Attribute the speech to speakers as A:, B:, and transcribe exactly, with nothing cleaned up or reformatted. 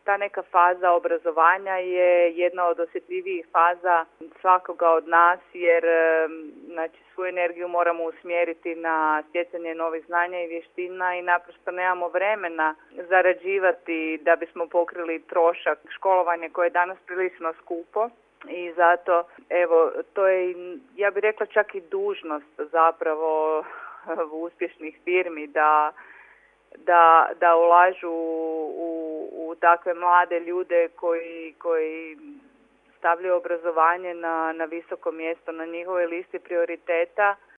A: ta neka faza obrazovanja je jedna od osjetljivijih faza svakoga od nas, jer znači, svu energiju moramo usmjeriti na stjecanje novih znanja i vještina i naprosto nemamo vremena zarađivati da bismo pokrili trošak školovanja koje je danas prilično skupo. I zato, evo, to je, ja bih rekla, čak i dužnost zapravo uspješnih firmi da, da, da ulažu u, u takve mlade ljude koji, koji stavljaju obrazovanje na, na visoko mjesto na njihovoj listi prioriteta.